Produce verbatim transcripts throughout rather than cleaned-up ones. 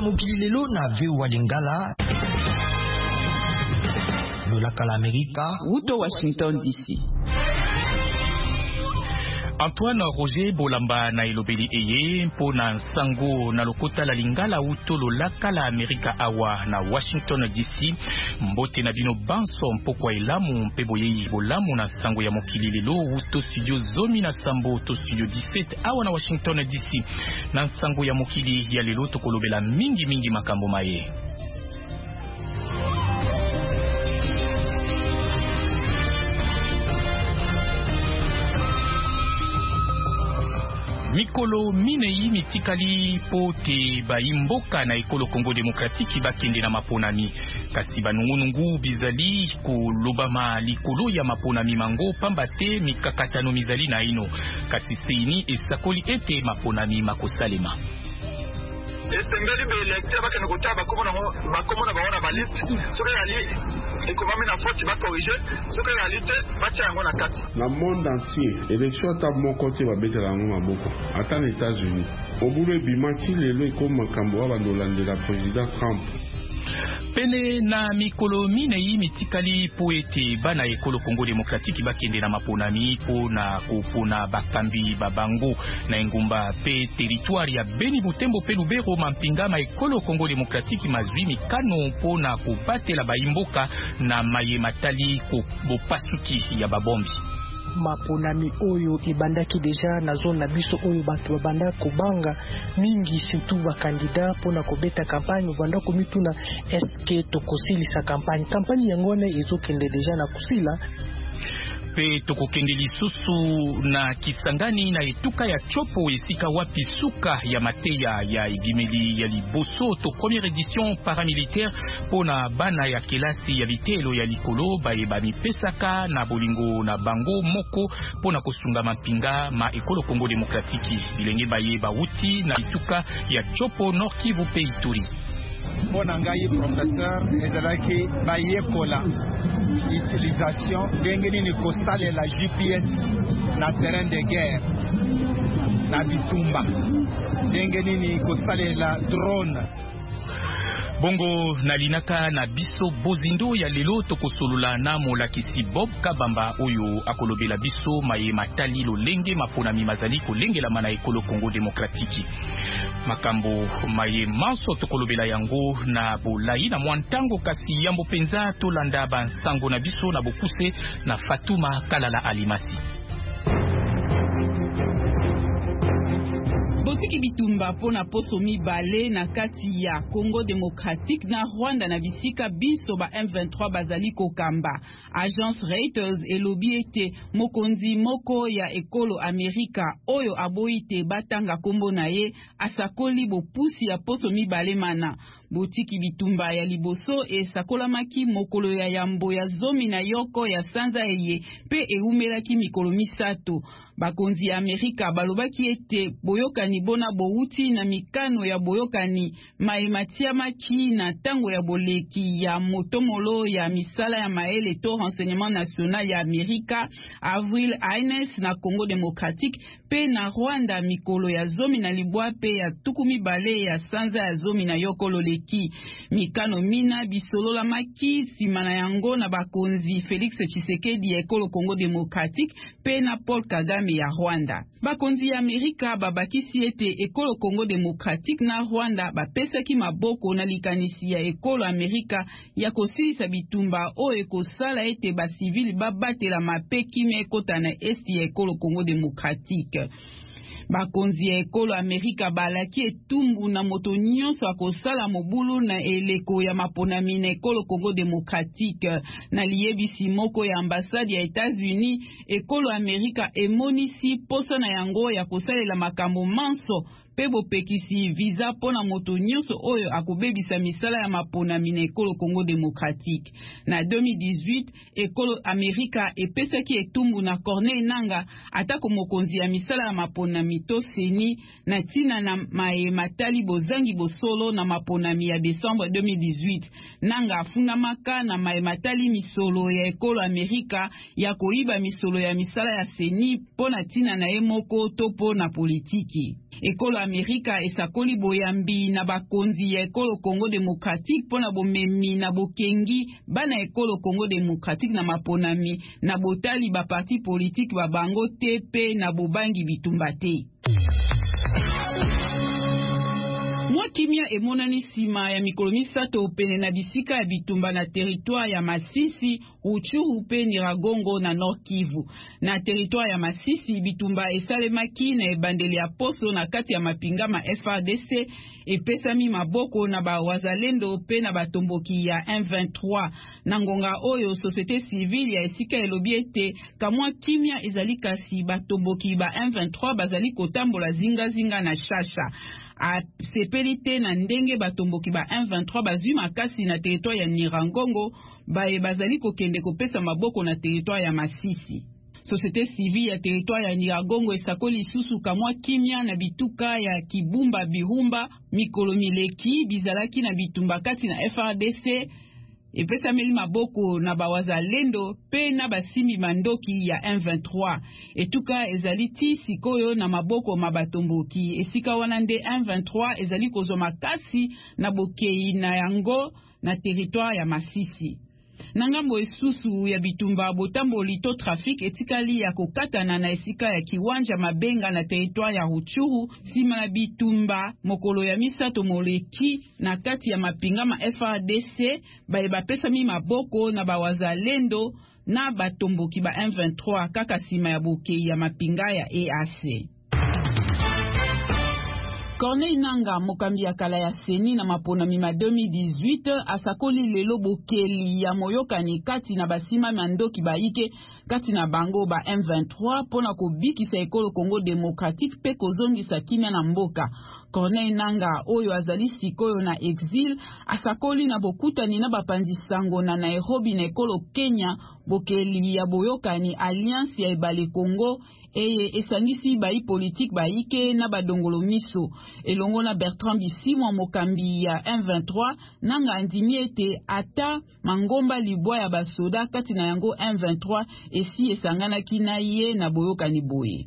mokili lelo na V O A Lingala. Lolaka la Amerika. Uto Washington D C. Antoine Roger Bolamba na elobeli eye mpona sango na lokota la Lingala uto lolaka la Amerika awa na Washington D C. Mbote na bino banso mpokwa elamu mpe boyei bolamu na sango ya mokili lelo uto studio zomi na sambo to studio dix-sept awa na Washington D C. Na sango ya mokili ya lelo tokolobela mingi mingi makambo maye. Mikolo minei mitikali pote baimboka na ekolo Congo Demokratiki bakende na maponami. Kasi banungunungu bizali kolobama likolo ya maponami mango pambate mikakatano mizali na ino. Kasi seini esakoli ete maponami makosalema. Esengeli be electeur bakene kota bakomona bakomona baona ba liste soka yali ekomami na faute ba corriger soka yali te bacha yango na kati na monde entier élection ta moko te ba betela yango maboko ata na États-Unis obule bimati lelo ekoma makambo wa bandolandela président Trump. Pene na mikolo minei mitikali po ete bana ekolo Congo Demokratiki bakende na maponami po na kopona bakambi babango na engumba pe territoire ya Beni Butembo pe Lubero mampinga ma ekolo Congo Demokratiki mazwi mikano po na kobatela baimboka na maye matali ko bopasuki ya babombi. Maponami oyo ebandaki deja na zone na biso oyo bato babanda kobanga mingi surtout ba candidat pona kobeta campagne banda komituna eske tokosilisa campagne campagne yango na ezokende deja na kusila pe tokokende lisusu na Kisangani na etuka ya Chopo esika wapi suka ya mateya ya igimeli ya liboso to première édition paramilitaire pona bana ya kelasi ya litelo ya likolo bayeba mipesaka na bolingo na bango moko pona kosunga mapinga ma ekolo Congo Demokratiki bilenge bayeba wuti na etuka ya Chopo Nord Kivu pe Ituri. Pona ngai professeur ezalaki bayekola utilisation ndenge ni kosale la G P S na terrain de guerre na bitumba ndenge ni kosale la drone. Bongo na linaka na biso bozindo ya lelo tokosolula na molakisi Bob Kabamba oyo akolobela biso maye matali lolenge maponami mazali kolengela mana ekolo Congo Demokratiki. Makambo maye manso tokolobela yango na bolai na mwantango kasi yambo penza tolanda bansango na biso na bokuse na Fatuma Kalala Alimasi. Botiki bitumba pona poso mibale na kati ya Congo Démocratique na Rwanda na bisika biso ba M vingt-trois bazali kokamba. Agence Reuters elobi ete mokonzi moko ya ekolo Amerika oyo aboite batanga kombo na ye asakoli bopusi ya poso mibale mana. Botiki bitumba ya liboso esakolamaki mokolo ya yambo ya zomi na yoko ya sanza eye pe eumelaki mikolo misato. Bakonzi ya Amerika balobaki ete boyokani bona bouti na mikano ya boyokani maematiamaki na tango ya boleki ya motomolo ya misala ya maele to renseignement national ya Amerika Avril Haines na Congo Démocratique pe na Rwanda mikolo ya zomi na libwa pe ya tukumi bale ya sanza ya zomi na yoko loleki. Mikano mina bisolola maki simana yango na bakonzi Félix Tshisekedi ya ekolo Congo Démocratique pe na Paul Kagame ya Rwanda. Bakonzi ya Amerika babakisi ete ekolo Congo Démocratique na Rwanda bapesaki maboko na likanisi ya ekolo Amerika ya kosilisa bitumba oyo ekosala ete basivili babatela mapeki mekota na esti ya ekolo Congo Démocratique. Bakonzi ya ekolo Amerika balaki etumbu na moto nyonso akosala mobulu na eleko ya maponami na ekolo Congo Démocratique. Na liyebisi moko ya ambassade ya États-Unis, ekolo Amerika emonisi posa na yango ya kosalela makambo manso pe bopekisi visa pona moto nyonso oyo akobebisa misala ya maponami na ekolo Congo Démocratique. Na deux mille dix-huit, ekolo Amerika epesaki etumbu na Corneille Nangaa atako mokonzi ya misala ya maponami to seni na tina na mae matali bozangi bosolo na maponami ya décembre deux mille dix-huit. Nangaa afundamaka na mae matali misolo ya ekolo Amerika ya koiba misolo ya misala ya seni pona tina na emoko to pona politiki. Ekolo Amerika esakoli boyambi na bakonzi ya ekolo Congo Démocratique pona bomemi na bokengi bana ekolo Congo Démocratique na maponami na botali ba parti politique ba bango tepe na bobangi bitumba te. Mwa kimia emonani sima ya mikolo misato pene na bisika ya bitumba na territoire ya Masisi, Rutshuru pe Nyiragongo na Nord Kivu. Na territoire ya Masisi, bitumba esalemaki na ebandeli ya poso na kati ya mapinga ma F A R D C epesami maboko na ba wazalendo pe na batomboki ya M vingt-trois. Na ngonga oyo société civile ya esika elobi ete kamwa kimia ezali kasi batomboki ba M vingt-trois bazali kotambola zinga zinga na shasha. A sepelite na ndenge batomboki ba M vingt-trois bazwi makasi na territoire ya Nyiragongo bae bazali kokende kopesa maboko na territoire ya Masisi. Société civile ya territoire ya Nyiragongo esakoli susu kamwa kimia na bituka ya Kibumba Birumba mikolo mileki bizalaki na bitumba kati na F A R D C epesa meli maboko na bawazalendo pe na basimi mandoki ya M vingt-trois. Etuka ezali ti sikoyo na maboko mabatomboki. Esika wana nde M vingt-trois ezali kozwa makasi na bokei na yango na territoire ya Masisi. Nangambo esusu ya bitumba botamboli to trafic etikali ya kokatana na esika ya kiwanja mabenga na territoire ya Rutshuru sima na bitumba mokolo ya misato moleki na kati ya mapinga ma F A R D C bae bapesa mi maboko na bawazalendo na batomboki ba M vingt-trois kaka sima ya bokei ya mapinga ya E A C. Corneille Nanga mokambi ya kala ya seni na maponami ma deux mille dix-huit asakoli lelo bokeli ya moyokani kati na basima mandoki baike kati na bango ba M vingt-trois pona kobikisa ekolo Congo Démocratique pe kozongisa kimia na mboka. Corneille Nanga oyo azali sikoyo na exil asakoli na bokutani na bapanzi sango na Nairobi na ekolo Kenya bokeli ya boyokani Alliance ya Ebale Congo eye esangisi bai politique baike na badongolo miso elongo na Bertrand Bisimwa mokambi ya M vingt-trois. Nanga andimi ete ata mangomba libwa ya basoda kati na yango M vingt-trois esi esanganaki na ye na boyokani boye.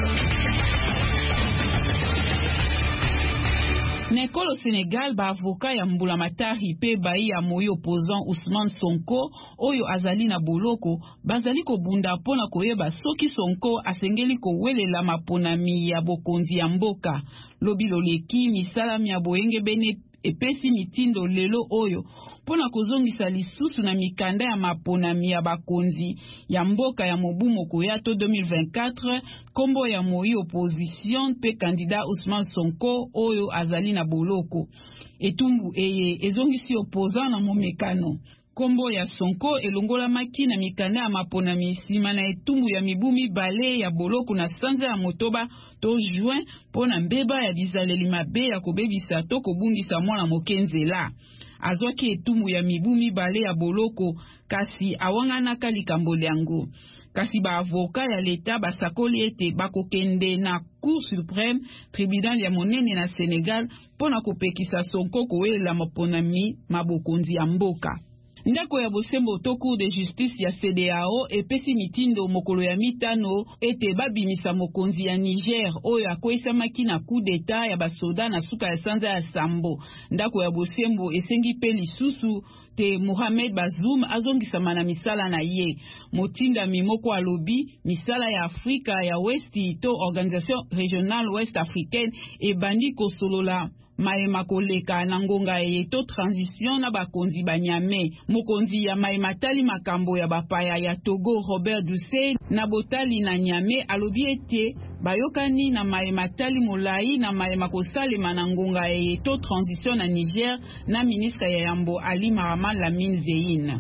Nekolo Sénégal ba avoka ya mbula matari pe bai ya moyo opposant Ousmane Sonko oyo azali na boloko bazali ko bunda pona koyeba soki Sonko asengeli ko welela maponami ya bokonzi ya mboka. Lobi loleki misalami ya boyenge bene epesi mitindo lelo oyo pona kozongisa lisusu na mikanda ya maponami ya bakonzi ya mboka ya mobu moko ya to deux mille vingt-quatre kombo ya moi opposition pe candidat Ousmane Sonko oyo azali na boloko. Etumbu eye ezongisi opposant na momekano. Kombo ya Sonko elongola maki na mikanda ya maponami sima na etumbu ya mibumi bale ya boloko na sanza ya motoba to juin pona mbeba ya bizaleli mabe ya kobebisa to kobungisa mwana mokenzela. Azwaki etumbu ya mibumi bale ya boloko kasi awanganaka likambo lyango. Kasi ba avoka ya leta basakoli ete bakokende na Cour suprême tribunal ya monene na Sénégal pona kopekisa Sonko kowelela maponami mabokonzi ya mboka. Ndako ya bosembo to Cour de justice ya C D A O epesi mitindo mokolo ya mitano ete babimisa mokonzi ya Niger oyo akweisamaki na coup d'etat ya basoda na suka ya sanza ya Sambo. Ndako ya bosembo esengi pe lisusu te Mohamed Bazoum azongisama na misala na ye. Motinda mimoko alobi misala ya Afrika ya Westi to Organisation Régionale Ouest Africaine ebandi kosolola maema koleka na ngonga eto transition na bakonzi banyame. Mokonzi ya maema tali makambo ya bapaya ya Togo Robert Doucet na botali na nyame alobi ete bayokani na maema tali molai na maema kosalema na ngonga eto transition na Niger na ministre ya yambo Ali Marama Lamine Zein.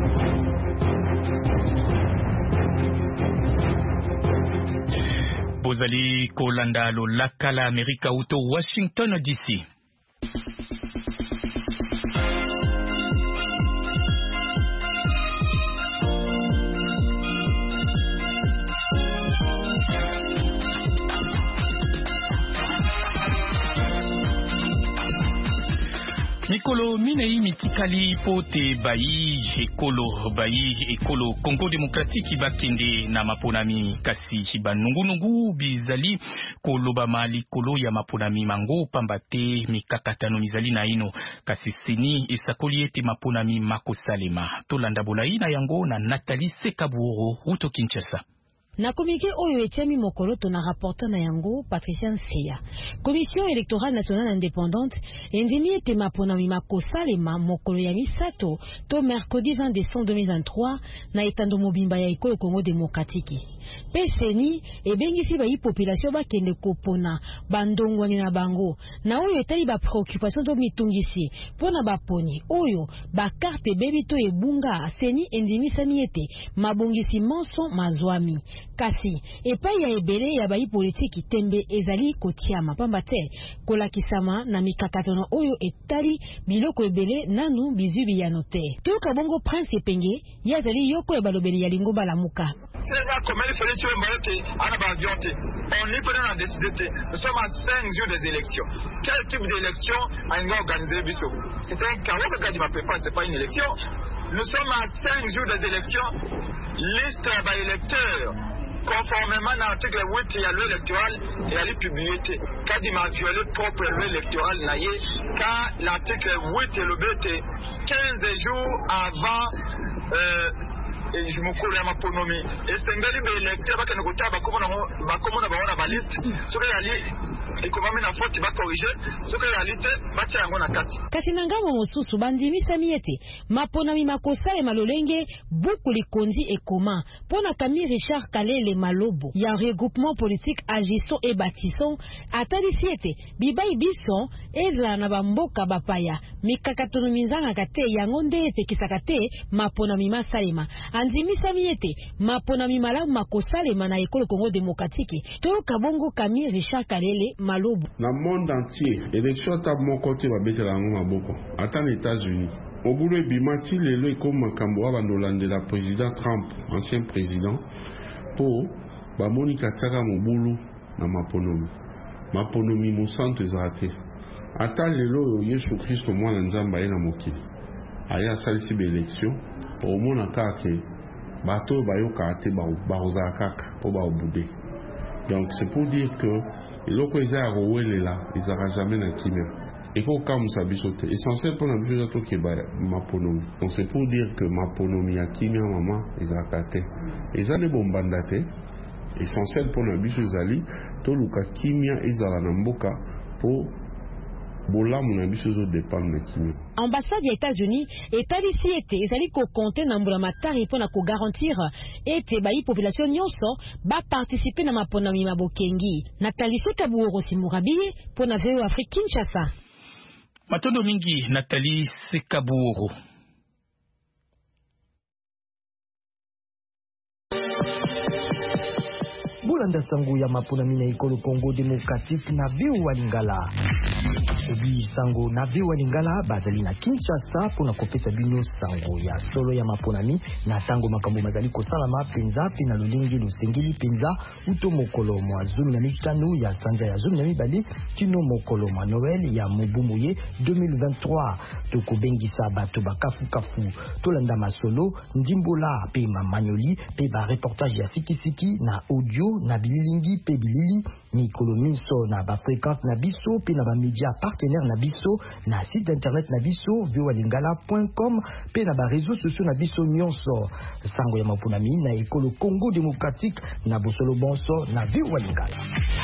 Bozali kolanda lo lakala Amerika uto Washington D C. Mikolo minei mitikali pote bayi ekolo bayi ekolo Congo Démocratique bakende na maponami kasi banungunungu bizali koloba mali kolo ya maponami mango pambate mikakatano mizali na ino kasi seni esakoli ete maponami makosalema tolanda bolai na yango na Nathalie Sekaburo uto Kinshasa. Na communiqué oyo etiami mokoloto na rapporteur na yango Patricia Nseya. Commission électorale nationale indépendante endimi ete maponami makosalema mokolo ya misato to mercredi vingt décembre deux mille vingt-trois na etando mobimba ya ekolo Congo Démocratique. Pe seni ebengisi ba population bakende kopona bandongwani na bango na oyo etali ba préoccupation to mitungisi pona baponi oyo ba carte bebi to ebunga seni endimi sami ete mabongisi monso mazwami. Kasi epai ya ebele ya bayi politiki tembe ezali kotiama pamba te kolakisama na mikakatono oyo etali biloko ebele nanu bizubi ya note. Toka bongo Prince Epenge yazali yoko ya balobeli ya lingo balamuka. On n'y peut pas décider. Nous sommes à cinq jours des élections. Quel type d'élection a une organisé Bissau? C'est un carreau que Kadi m'a préparé, c'est pas une élection. Nous sommes à cinq jours des élections. Liste d'électeurs. Conformément à l'article huit, il y a loi électorale et à la publicité. Quand il m'a violé propre loi électorale, quand l'article huit est le B T, quinze jours avant euh, et je me colle à ma ponomie. Et c'est un gars qui est électeur, qui est électeur, qui est la liste, ce qui est allé, et comment il a fait, il va corriger, ce qui est réalité, va tirer un kati. Katinanga mosusu bandimi samiete, maponami makosale malolenge, beaucoup les kondi et comment, pona Camille Richard Kalele Malobo, il y a un regroupement politique agissant et bâtissant, atali siete, bibai bison, ezla na bamboka bapaya, mikakatonomizanga kate, yangonde ete kisakate, maponami masalema. Andimi samiete maponami malamu makosalema na ekolo Congo Démocratique to kabongo Camille Richard Kalele Malobo. Na monde entier élection ta mon côté va betela ngo maboko ata les États-Unis obulu ebimati lelo ekoma makambo abandolande la président Trump ancien président po ba Monica Tsaka mobulu na maponomi maponomi mosanto ezate ata lelo Yesu Kristo mwana nzamba ena mokili aya salisi be élection au mona kake bato bayoka ate baoza kaka po baobude. Donc c'est pour dire que loko eza rowelela ezara jamais na kimia eko kamusa bisote essentiel pour na biso to ke ba maponomi. Donc c'est pour dire que maponomi ya kimia mama ezara kate ezale bombanda te essentiel pour na biso ezali to luka kimia ezara na mboka po Ambassade des États-Unis est ici été ezali ko compter na mbula matari pona ko garantir ete bayi population nyonso ba participer na maponami mabokengi. Nathalie Sekaburo Simurabiye pona V O Afrique Kinshasa. Matondo mingi Nathalie Sekaburo. Bulanda sango ya maponami na ekolo Congo Démocratique na viu wa Lingala. Obi sango na viu wa Lingala bazali na Kinshasa pona kopesa bino sango ya solo ya maponami na tango makambo mazali kosalama penza pe na lulingi lusengeli penza uto mokolo mwa zumi na mitano ya sanza ya zumi na mibali kino mokolo mwa Noël ya mubumuye deux mille vingt-trois toko bengisa bato bakafu kafu tolanda masolo ndimbola pe mamanyoli pe ba reportage ya sikisiki na audio na bililingi pe bilili mikolo minso na ba fréquence na biso pe na ba média partenaire na biso na site internet na biso v o a lingala point com pe na ba réseaux sociaux na biso nyonso sango ya mapunami na ekolo Congo Démocratique na bosolo bonso na v o a Lingala.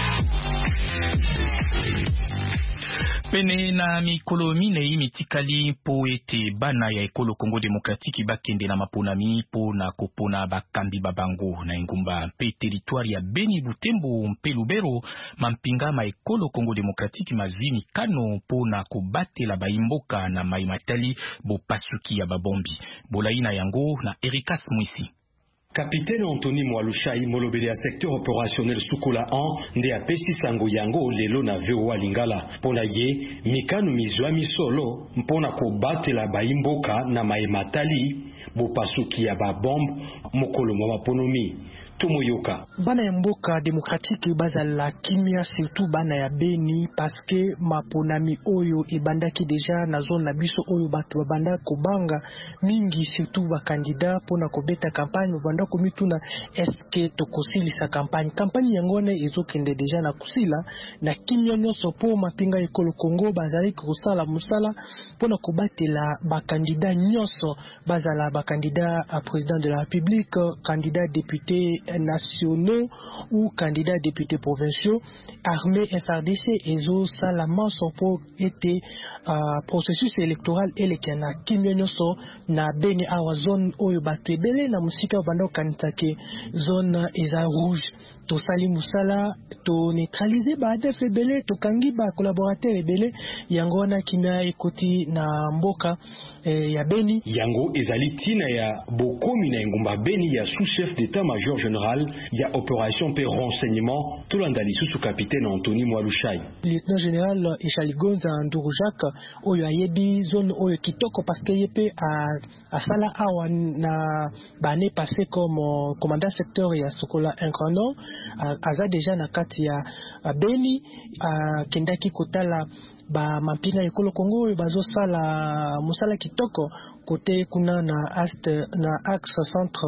Pene na mikolo minei mitikali po ete bana ya ekolo Congo Démocratique bakende na maponami po na kopona bakambi babango na ingumba mpe territoire ya Beni Butembo mpe Lubero mampinga ma ekolo Congo Démocratique mazwi mikano po na kobatela baimboka na maimatali bo pasuki ya babombi bolai na yango na Erikas Mwisi. Capitaine Anthony Mwalushai molobeli ya secteur opérationnel Sukola un nde apesi sango yango lelo na V O A Lingala pona ye mikano mizwa misolo mpona kobatela baimboka na maematali bopasuki ya babombe mokolo mwa maponomi Tomoyoka. Bana ya mboka démocratique bazala kimia surtout bana ya Beni parce que maponami oyo ebandaki déjà na zone na biso oyo bato babanda kobanga mingi surtout ba candidat pona kobeta campagne banda komituna est-ce que tokosilisa campagne campagne yangone ezokende déjà na kusila na kimia nyoso po mapinga ekolo Congo bazali kosala musala pona kobatela ba candidat nyoso bazala ba candidat à président de la République, candidat député nationaux ou candidats députés provinciaux, armés F R D C et zo salama sopo était uh, processus électoral et le kana kimionyoso na Beni awa zone oyo batebele na musika bando kanitake zone eza rouge. To sali musala to neutraliser ba adef ebele to kangi ba collaborateur ebele yango na kimia ekoti na mboka eh, ya Beni yango ezali tina ya bokomi na ngumba Beni ya sous-chef d'état-major général ya opération pe renseignement tolanda lisusu capitaine Anthony Mwalushai lieutenant général Ishali Gonza Nduru Jacques oyo ayebi zone oyo kitoko parce que yepe a a sala awa na bane passé comme commandant secteur ya Sokola un grand nom aza déjà na kati ya Beni kendaki kotala ba mampinga ekolo Congo bazo sala musala kitoko côté kuna na est na axe centre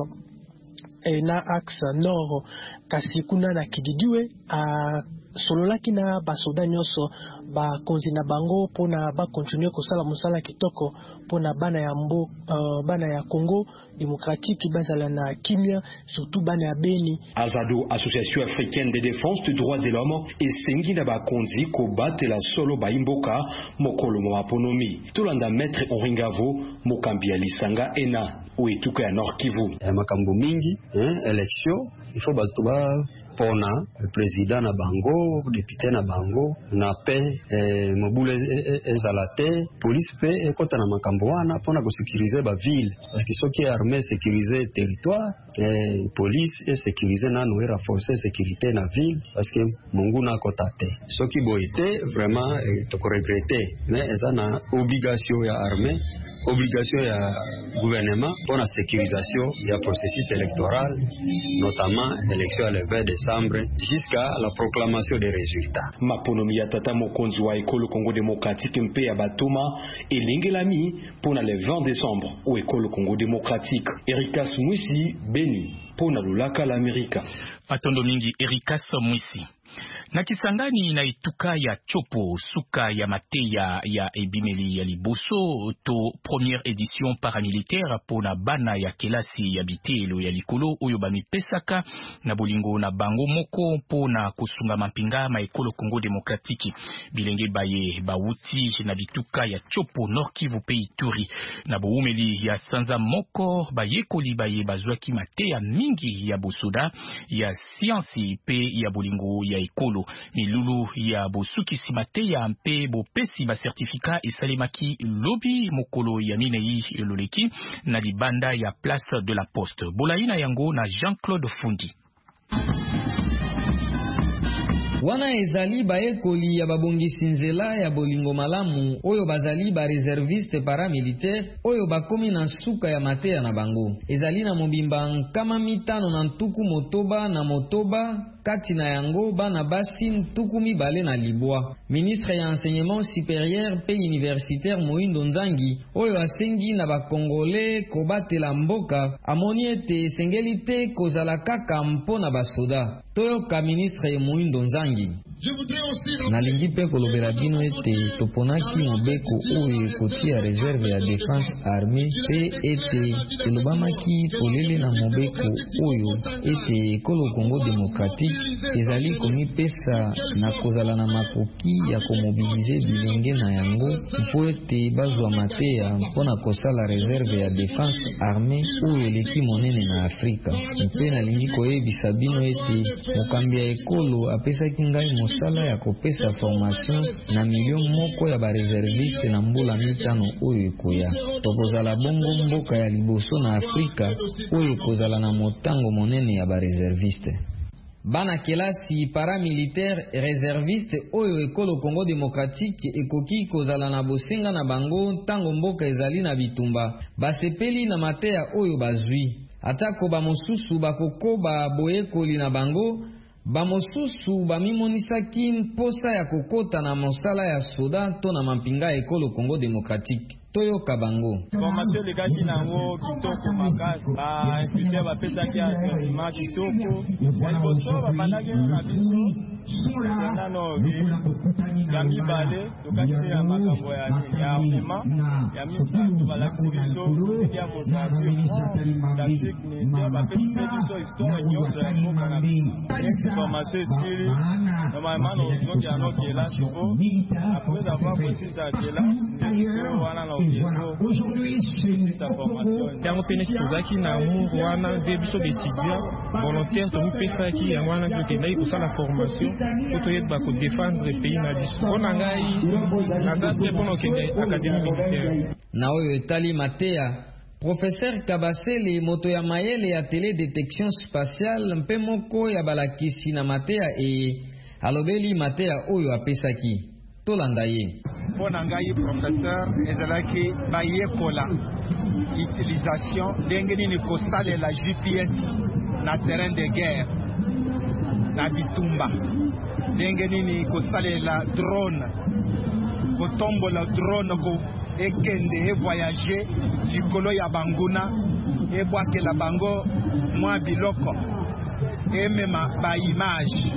et na axe nord kasi kuna na Kididiwe a sololaki na basoda nyoso ba konzi na bango pona ba continuer kosala musala kitoko pona bana ya mbo uh, bana ya Congo démocratique bazala na kimia surtout bana ya Beni. Azado Association africaine de défense des droits de l'homme esengi na ba konzi ko batela solo ba imboka mokolo mo aponomi tolanda maître Oringavo mokambi ya lisanga ena oetuka ya Nord Kivu e makambo mingi hein élection il faut bazuba pona président na bango député na bango na pe eh, mobule ezalate police pe ekota na makambo wana pona ko sécuriser ba ville parce que soki armée sécuriser territoire eh, police et sécuriser na no renforcer sécurité na ville parce que mungu na kotate soki boite vraiment eh, to ko regretter mais ezana obligation ya armée obligation ya gouvernement pour la sécurisation du processus électoral, notamment l'élection le vingt décembre, jusqu'à la proclamation des résultats. Maponomi ya tata mokonzi wa ekolo Congo démocratique mpe ya batoma elengelami pour le vingt décembre au ekolo Congo démocratique. Erikas Mwisi Beni pour na lulaka l'Amérique. Patondo mingi Erikas Mwisi. Na Kisangani na ituka ya chopo suka ya mateya ya ebimeli ya liboso to première édition paramilitaire pona bana ya kelasi ya bitelo ya likolo oyo bamipesaka na bolingo na bango moko pona kusunga mampinga ma ekolo Congo démocratique bilenge baye bauti na bituka ya chopo Nord Kivu pe Ituri na boumeli ya sanza moko bayekoli baye bazwaki mateya mingi ya bosoda ya science pe ya bolingo ya ekolo milulu ya bosuki simate ya mpe bopesi ba certificat esalemaki lobi mokolo ya minei loleki na libanda ya place de la poste bolaina yango na Jean-Claude Fundi. Wana ezali baekoli ya babongisi nzela ya bolingo malamu oyo bazali ba réserviste paramilitaire oyo bakomi na suka ya mateya na bango ezali na mobimba nkama mitano na ntuku motoba na motoba kati na yango bana basi ntuku mibale na libwa. Ministre ya enseignement supérieur pe universitaire Moindo Nzangi oyo asengi na bakongole kobatela mboka amoni ete esengeli te kozala kaka mpona basoda. Toyoka ministre Moindo Nzangi nalingi pe kolobela bino ete toponaki mobeko oyo ekotia réserve ya défense armée pe ete elobamaki polele na mobeko oyo ete ekolo Congo démocratique ezali komipesa na kozala na makoki ya komobilize bilenge na yango mpo ete bazwa mateya mpona kosala réserve ya défense armée oyo eleki monene na Afrika. Mpe nalingi koyebisa bino ete mokambi ya ekolo apesaki ngai mosala ya kopesa formation na milion moko ya bareserviste na mbula mitano oyo ekoya. Tokozala bongo mboka ya liboso na Afrika oyo ekozala na motango monene ya bareserviste. Bana kelasi paramilitaire réserviste oyo ekolo Congo démocratique ekoki kozala na bosenga na bango tango mboka ezali na bitumba basepeli na mateya oyo bazwi. atako bamosusu bakokoba boyekoli na bango, bamosusu bamimonisaki mposa ya kokota na mosala ya soda to na mampinga ekolo Congo Démocratique. Toyoka bango. Formation de kaki nango kitoko makasi. Ba inspecteur ba pesa ki entraînement kitoko. Ya boso ba bandaki na biso. Sena no bi. Ya mi bale to kaki ya makambo ya ya mema. Ya mi sa to bala biso ya mosasi. Tactique ni ba pesa biso histoire nyoso ya mboka na biso. Formation siri. Normalement no zo ya no ki la siko. Après avoir posé ça qui là, wana yango pene tozalaki na amour wana nde biso betudia volontaire tomipesaki yango wana tokendaki kosala formation po toyeba kodefendre pays na biso. Mpo na ngai naza te mpona okende akadémie militaire. Na oyo etali mateya Professeur Kabasele moto ya mayele ya télédétection spatiale mpe moko ya balakisi na mateya e alobeli mateya oyo apesaki. Tolanda ye. Pona ngai professeur ezalaki bayekola utilisation ndenge nini kosalela G P S na terrain de guerre na bitumba, ndenge nini kosalela drone, kotombola drone ko ekende e voyager likolo ya banguna e bwakela bango mwa biloko e mema ba image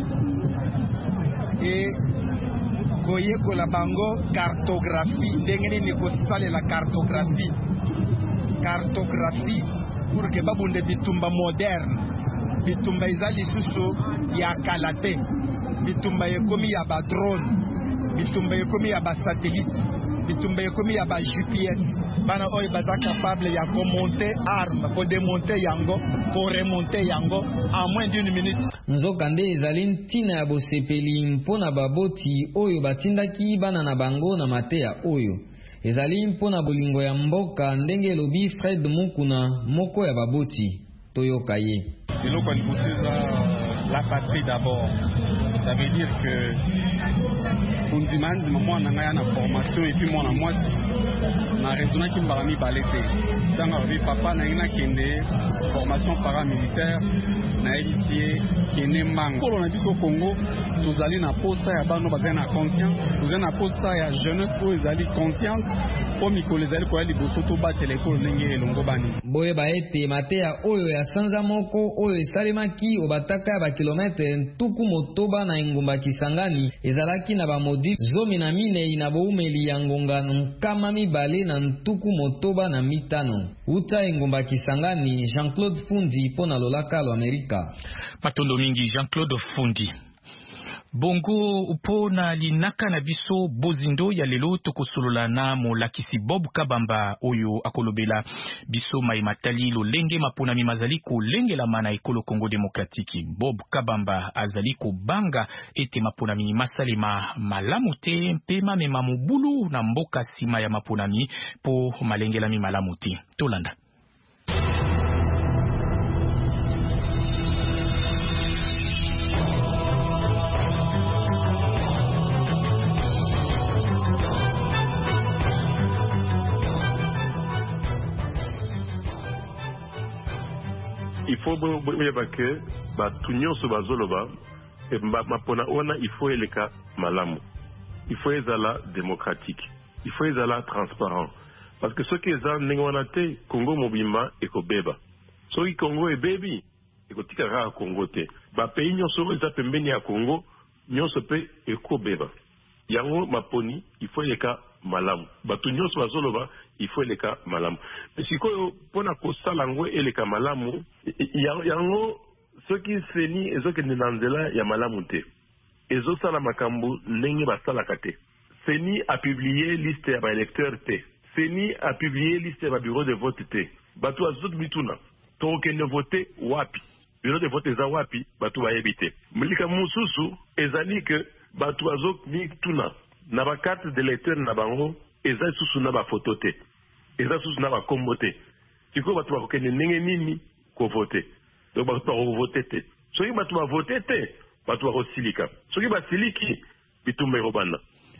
e koyekola bango cartographie, ndenge nini kosalela cartographie cartographie pour que babunde bitumba moderne, bitumba ezali susu ya kalate, bitumba ekomi ya ba drone, bitumba ekomi ya ba satellite, bitumba ekomi ya ba G P S, bana oyo baza capable ya komonter arme, ko démonter yango, ko remonter yango en moins d'une minute. Nzoka nde ezali ntina ya bosepeli mpona baboti oyo batindaki bana na bango na mateya oyo. Ezali mpona bolingo ya mboka ndenge elobi Fred Mukuna moko ya baboti. Toyoka ye. Eloko ya liboso eza la patrie d'abord. Ça veut dire que kundima ndima mwana ngai na formation et puis mwana mwasi na raisonnaki mbala mibale te. Ntango alobi papa na ngai nakende formation paramilitaire na yebisie kende mbango. Kolo na biso Congo tozali na posa ya bano bazali na conscience, tozali na posa ya jeunesse oyo ezali consciente po mikolo ezali koya liboso tobatela ekolo ndenge elongo bani. Boye baete mateya oyo ya sanza moko oyo esalemaki obataka ya bakilometre ntuku motoba na engumba Kisangani ezalaki na bamodi zomi na minei na boumeli ya ngonga nkama mibale na ntuku motoba na mitano. Uta engumba Kisangani, Jean-Claude Fundi pona lolaka lo Amerika. Matondo mingi Jean-Claude Fundi. Bongo upona linaka na biso bozindo ya lelo tokosolola na molakisi Bob Kabamba oyo akolobela biso maimatali lolenge mapona mimazali kolengela mana ekolo Congo Démocratique. Bob Kabamba azali kobanga ete mapona mi masalema malamu te mpe mamema mobulu na mboka sima ya mapona mi po malengela mi malamu te. Tolanda. Il faut que ba tunyo so bazoloba e mapona ona il faut eleka malamu, il faut ezala démocratique, il faut ezala transparent parce que ce qui est en nengonate Congo mobima ekobeba so ki Congo e bebi ekotika ra Congo te ba pays nyonso eza pembeni ya Congo nyonso pe ekobeba yango maponi il faut eleka malamu batu nyonso bazoloba il faut eleka malamu sikoyo pona kosala ngo eleka malamu yango soki seni ezokende na nzela ya malamu te ezosala makambo ndenge basalaka te. Seni a publié liste ya baélecteur te, seni a publié liste ya babureau de vote te, batu azot mituna tokende vote wapi, bureau de vote eza wapi, batu bayebi te. Milika mususu ezali ke batu azot mituna na ba carte d'électeur na bango eza susu na ba photo te, eza susu na ba kombo te. Siko batu bakokende ndenge nini ko vote, donc batu bakovote te. Soki batu ba vote te, batu bakosilika. Soki basiliki bitumba erobanda.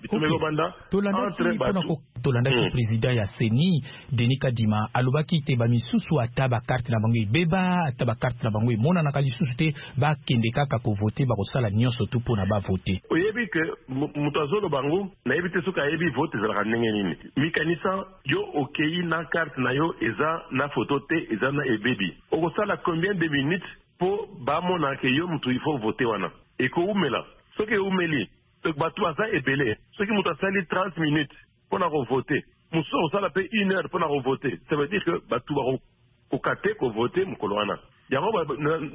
bitumelo banda entre batu tolanda ki président ya Seni Denis Kadima alobaki te ba misusu ata ba carte na bango beba ata ba carte na bango mona na kali susu te ba kende kaka ko voter ba ko sala nyonso tout pour na ba voter oyebi que mutazolo bango na yebi te soka yebi vote za ndenge nini mikanisa yo okei na carte na yo eza na photo te eza na ebebi oko sala combien de minutes po ba mona ke yo mutu il faut voter wana eko umela soki umeli batu aza ebele soki mutu asali trente minutes pour na voter muso osala pe une heure pour na voter ça veut dire que batu ba ko kate ko voter mukolo wana yango ba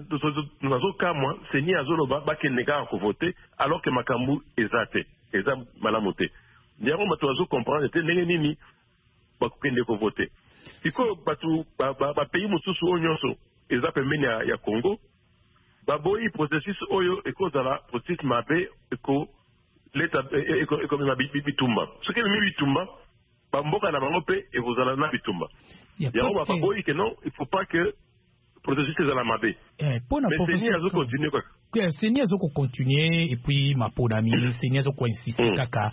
nazo kamwa seni azoloba bakende ka ko voter alors que makambu ezate eza malamu te yango batu azo comprendre te ndenge nini bakende ko voter iko batu ba ba pays mususu onyonso eza pembeni ya Congo baboyi processus oyo ekozala processus mabe eko leta eko mema bitumba soki memi bitumba bamboka na bango pe ekozala na bitumba yango baboyi ke non il faut pas que processus ezala mabe mais seni azo continuer quoi seni azo continuer et puis maponami seni azo insister kaka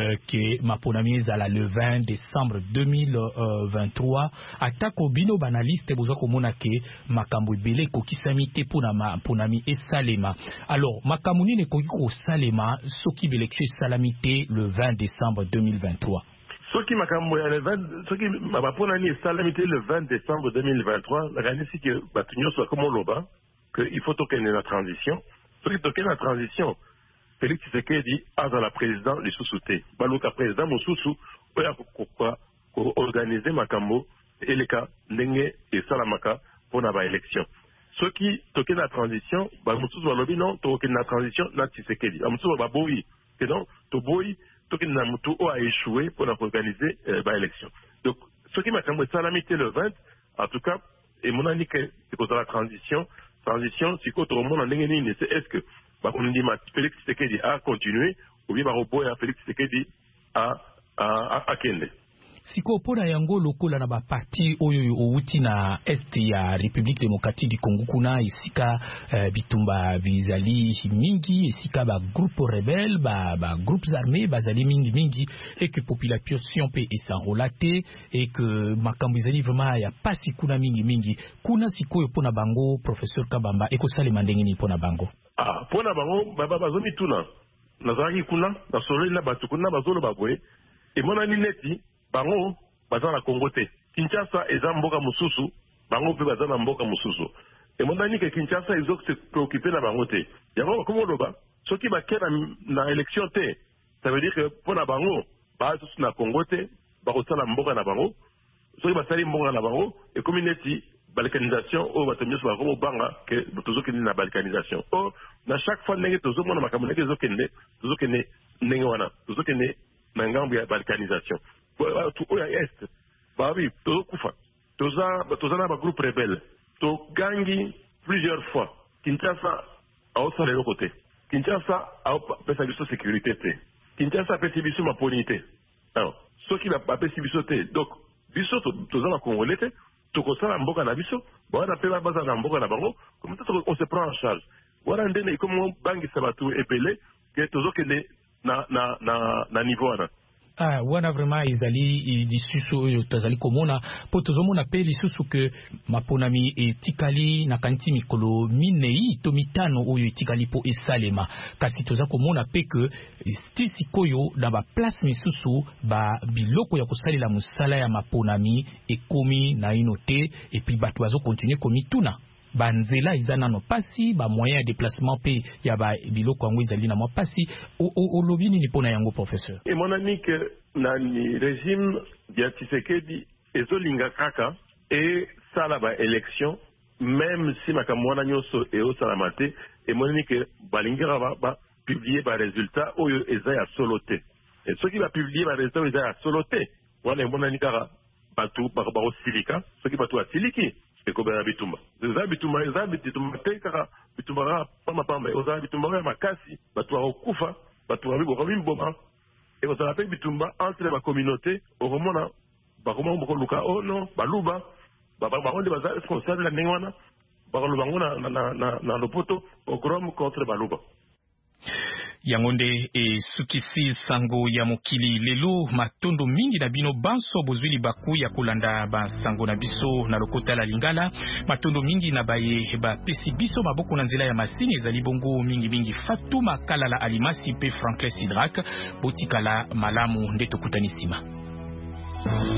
que maponami ezala le vingt décembre deux mille vingt-trois atako bino banaliste bozo komona ke makambo ebele kokisami te pona maponami esalema alors makambo nini ekoki kosalema soki belection esalami te le vingt décembre deux mille vingt-trois soki makambo ya le vingt soki baponani esalami te le vingt décembre deux mille vingt-trois nakanisi ke bato nyonso bakomo loba que il faut tokende na transition soki tokende na transition Félix Tshisekedi azala président lisusu te baluka président mosusu oyo koorganize makambo eleka ndenge esalamaka mpona baélection soki tokende na transition bamosusu balobi non tokende na transition na Tshisekedi bamosusu baboyi ke non toboyi tokende na motu oyo aéchoué mpona koorganize baélection donc soki makambo esalami te le vingt en tout cas emonani ke ekozala transition transition sikoyo tokomona ndenge nini c'est est-ce que bakondima Félix Tshisekedi a continué ou bien baroboya Félix Tshisekedi a a a kende siko pona yango lokola na ba parti oyo outi na est ya République démocratique du Congo kuna isika uh, bitumba bizali mingi isika ba groupe rebelle ba ba groupes armés bazali mingi mingi et que population peut s'enrôler et que makambo bizali vraiment ya pasi kuna mingi mingi kuna siko pona bango professeur Kabamba eko sale mandenge ni pona bango ah pona bango baba bazomi tuna nazaki kuna na solo na batu kuna bazolo babwe et mona ni neti bango baza na Congo te Kinshasa eza mboka mususu bango pe baza na mboka mususu e mondani ke Kinshasa ezo se préoccuper na bango te yango comme loba soki ba kena na élection te ça veut dire que pour na bango ba na Congo te ba ko sala mboka na bango soki ba sali mboka na bango e communauté balkanisation o batomyo ba ko banga ke tozo kende na balkanisation o na chaque fois ndenge tozo mona makambo ndenge zo kende tozo kende ndenge wana tozo kende na ngambo ya balkanisation tout au est bah oui tout kufa toza tozana ba groupe rebelle to gangi plusieurs fois Kinshasa a au le côté Kinshasa a pesa biso sécurité te Kinshasa pesa biso maponité alors ce qui va pesa biso te donc biso tozana congolais te to kosala mboka na biso bana pe ba baza na mboka na bango comme ça on se prend en charge voilà ndene comme bangi sabatu epelé que tozokende na na na na niveau na ah wana vraiment izali lisusu oyo tozali komona po tozomona pe lisusu ke maponami etikali na kanti mikolo minei to mitano oyo etikali po esalema kasi toza komona pe ke stisikoyo na ba place misusu ba biloko ya kosalela musala ya maponami ekomi na inote et puis bato bazo continuer komituna banzela izana no pasi ba moyen de déplacement pe ya ba biloko yango izali na mo pasi o lobi ni pona yango professeur et mon ami que na ni régime ya Tshisekedi ezolinga kaka et ça la ba élection même si makamwana nyoso e o salamate et mon ami que balingira ba, ba publier ba résultat oyo eza ya soloté et ceux qui va publier ba résultat eza ya soloté wana mon ami kara batu ba ba silika ceux qui batu asiliki ekobera bitumba eza bitumba eza bitumba te kaka bitumba pamba pamba eza bitumba ya makasi batu bakufa batu babibo bimboba et vous avez bitumba entre la communauté au romona bakoma mboko luka oh non baluba baba baronde baza responsable la ningwana bakolo bangona na na na lopoto au grom contre baluba. Yangonde e sukisi sango ya mokili lelo matondo mingi na bino banso bozwili baku ya kolanda ba sango na biso na lokota la Lingala. Matondo mingi na baye ba pesi biso maboko na nzela ya masini ezali bongo mingi mingi. Fatuma Kalala Alimasi pe Franklin Sidrak botikala malamu nde tokutanisima.